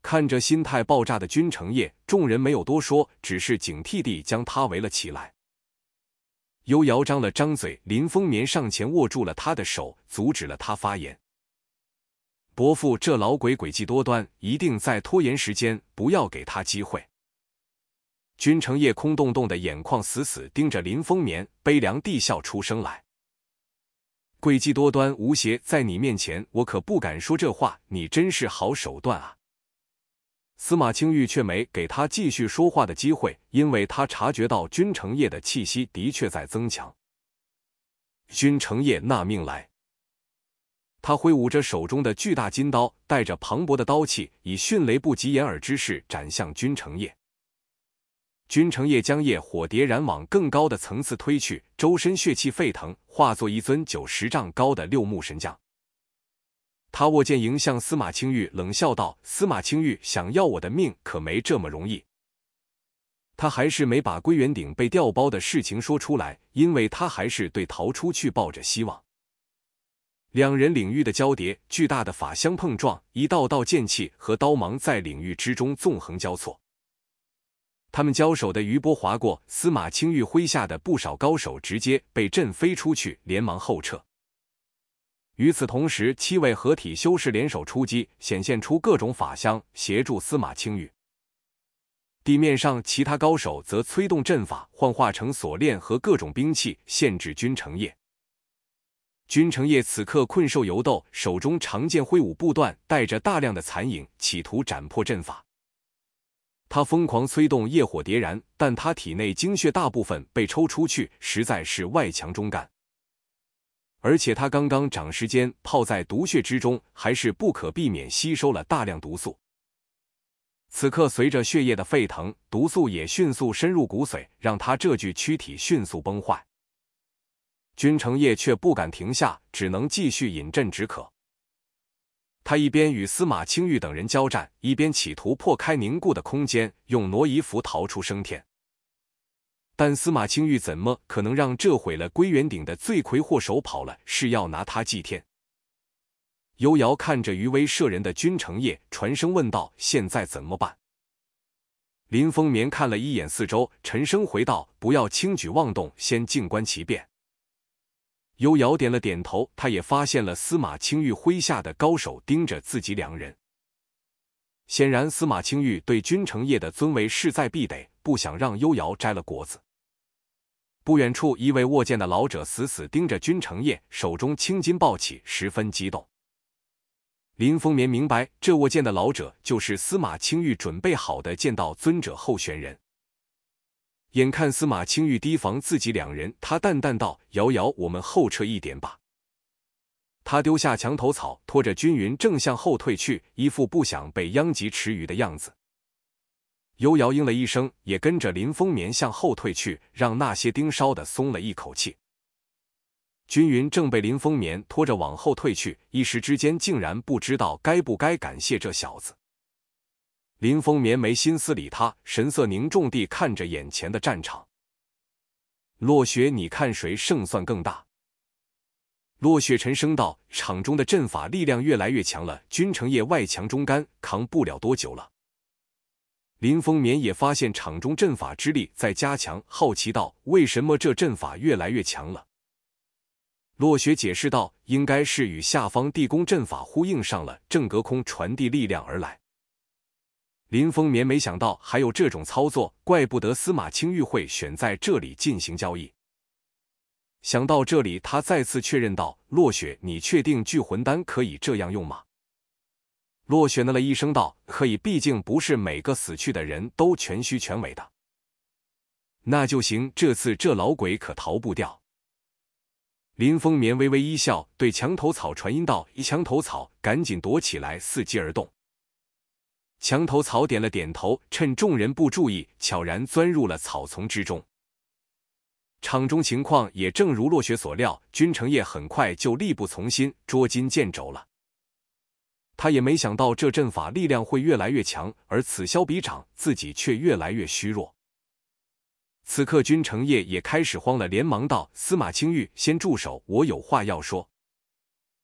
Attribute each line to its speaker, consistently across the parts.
Speaker 1: 看着心态爆炸的君承业，众人没有多说，只是警惕地将他围了起来。幽瑶张了张嘴，林风眠上前握住了他的手，阻止了他发言。伯父这老鬼诡计多端，一定在拖延时间，不要给他机会。君承业空洞洞的眼眶死死盯着林风眠，悲凉地笑出声来。诡计多端无邪，在你面前我可不敢说这话，你真是好手段啊。司马清玉却没给他继续说话的机会，因为他察觉到君承业的气息的确在增强。君承业纳命来。他挥舞着手中的巨大金刀，带着磅礴的刀气，以迅雷不及掩耳之势斩向君承业。君承业将业火蝶燃往更高的层次推去，周身血气沸腾，化作一尊90丈高的六目神将。他握剑迎向司马清玉，冷笑道：“司马清玉想要我的命，可没这么容易。”他还是没把归元鼎被调包的事情说出来，因为他还是对逃出去抱着希望。两人领域的交叠，巨大的法相碰撞，一道道剑气和刀芒在领域之中纵横交错。他们交手的余波划过，司马清玉麾下的不少高手直接被震飞出去，连忙后撤。与此同时，7位合体修士联手出击，显现出各种法相，协助司马清玉。地面上其他高手则催动阵法，幻化成锁链和各种兵器，限制君承业。君承业此刻困兽犹斗，手中长剑挥舞不断，带着大量的残影，企图斩破阵法。他疯狂催动业火蝶燃，但他体内精血大部分被抽出去，实在是外强中干。而且他刚刚长时间泡在毒血之中，还是不可避免吸收了大量毒素。此刻随着血液的沸腾，毒素也迅速深入骨髓，让他这具躯体迅速崩坏。君承业却不敢停下，只能继续饮鸩止渴。他一边与司马清玉等人交战，一边企图破开凝固的空间，用挪移符逃出升天。但司马清玉怎么可能让这毁了归元鼎的罪魁祸首跑了？是要拿他祭天？幽瑶看着余威慑人的君承业，传声问道：“现在怎么办？”林风眠看了一眼四周，沉声回道：“不要轻举妄动，先静观其变。”幽瑶点了点头，他也发现了司马清玉麾下的高手盯着自己两人。显然司马清玉对君承业的尊为势在必得，不想让幽瑶摘了果子。不远处，一位握剑的老者死死盯着君承业，手中青筋暴起，十分激动。林风眠明白，这握剑的老者就是司马清玉准备好的剑道尊者候选人。眼看司马清玉提防自己两人，他淡淡道：“瑶瑶，我们后撤一点吧。”他丢下墙头草，拖着均匀正向后退去，一副不想被殃及池鱼的样子。幽瑶应了一声，也跟着林风眠向后退去，让那些盯梢的松了一口气。均匀正被林风眠拖着往后退去，一时之间竟然不知道该不该感谢这小子。林风眠没心思理他，神色凝重地看着眼前的战场。落雪，你看谁胜算更大？落雪沉声道：“场中的阵法力量越来越强了，君承业外强中干，扛不了多久了。”林风眠也发现场中阵法之力在加强，好奇道：“为什么这阵法越来越强了？”落雪解释道：“应该是与下方地宫阵法呼应上了，正隔空传递力量而来。”林风眠没想到还有这种操作，怪不得司马清玉会选在这里进行交易。想到这里，他再次确认道：“落雪，你确定聚魂丹可以这样用吗？”落雪呢了一声道：“可以，毕竟不是每个死去的人都全虚全伪的。”那就行，这次这老鬼可逃不掉。林风眠微微一笑，对墙头草传音道：“墙头草，赶紧躲起来，伺机而动。”墙头草点了点头，趁众人不注意，悄然钻入了草丛之中。场中情况也正如落雪所料，君承业很快就力不从心，捉襟见肘了。他也没想到这阵法力量会越来越强，而此消彼长，自己却越来越虚弱。此刻君承业也开始慌了，连忙道：“司马清玉，先住手，我有话要说。”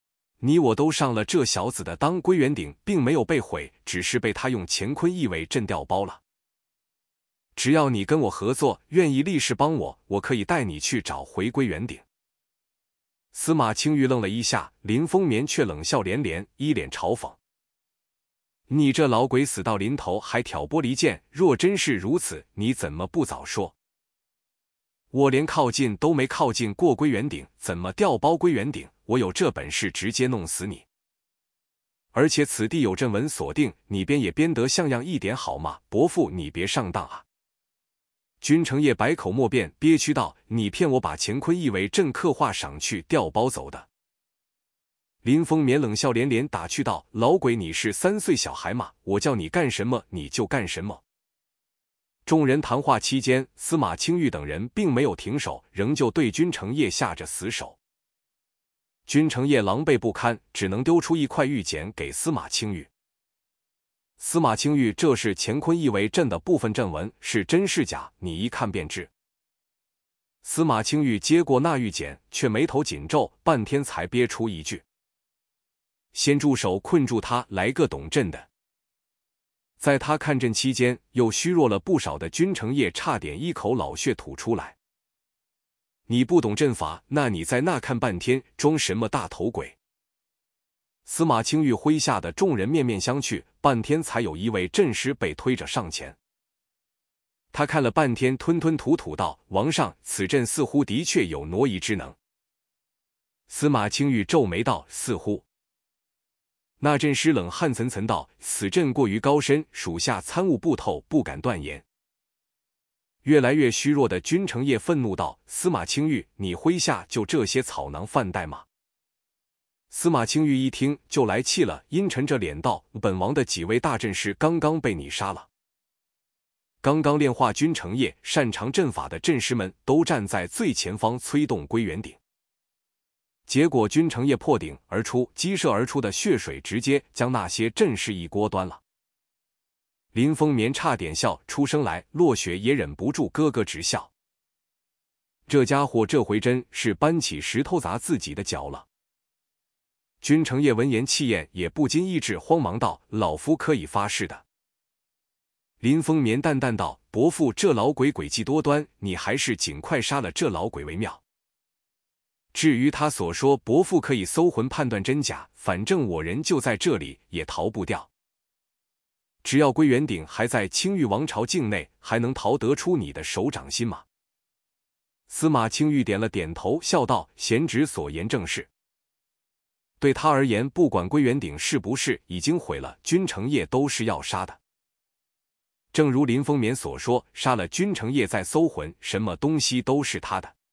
Speaker 1: 你我都上了这小子的当，归元鼎并没有被毁，只是被他用乾坤一尾阵调包了。只要你跟我合作，愿意立誓帮我，我可以带你去找回归元鼎。”司马清玉愣了一下，林风眠却冷笑连连，一脸嘲讽：“你这老鬼死到临头还挑拨离间，若真是如此，你怎么不早说？我连靠近都没靠近过归元鼎，怎么调包归元鼎？我有这本事直接弄死你！而且此地有阵文锁定，你编也编得像样一点好吗？伯父，你别上当啊！”君承业百口莫辩，憋屈道：“你骗我把乾坤一尾阵刻画赏去，调包走的。”林风眠冷笑连连，打趣道：“老鬼，你是3岁小孩吗？我叫你干什么你就干什么。”众人谈话期间，司马清玉等人并没有停手，仍旧对君承业下着死手。君承业狼狈不堪，只能丢出一块玉简给司马清玉。司马清玉：“这是乾坤一尾阵的部分阵文，是真是假，你一看便知。”司马清玉接过那玉简，却眉头紧皱，半天才憋出一句：“先住手，困住他，来个懂阵的。”在他看阵期间，又虚弱了不少的君承业差点一口老血吐出来。“你不懂阵法，那你在那看半天，装什么大头鬼？”司马清玉麾下的众人面面相觑，半天才有一位阵师被推着上前。他看了半天，吞吞吐吐道：“王上，此阵似乎的确有挪移之能。”司马清玉皱眉道：“似乎？”那阵师冷汗涔涔道：“此阵过于高深，属下参悟不透，不敢断言。”越来越虚弱的君承业愤怒道：“司马清玉，你麾下就这些草囊饭袋吗？”司马清玉一听就来气了，阴沉着脸道：“本王的几位大阵师刚刚被你杀了。刚刚炼化君承业擅长阵法的阵师们都站在最前方催动归元鼎，结果君承业破鼎而出，激射而出的血水直接将那些阵势一锅端了。”林风眠差点笑出声来，落雪也忍不住咯咯直笑。这家伙这回真是搬起石头砸自己的脚了。君承业闻言气焰也不禁抑制，慌忙道：“老夫可以发誓的。”林风眠淡淡道：“伯父，这老鬼诡计多端，你还是尽快杀了这老鬼为妙。至于他所说伯父可以搜魂判断真假，反正我人就在这里，也逃不掉。只要归元鼎还在青玉王朝境内，还能逃得出你的手掌心吗？”司马清玉点了点头，笑道：“贤侄所言正是。对他而言，不管归元鼎是不是已经毁了，君承业都是要杀的。正如林风眠所说，杀了君承业再搜魂，什么东西都是他的。”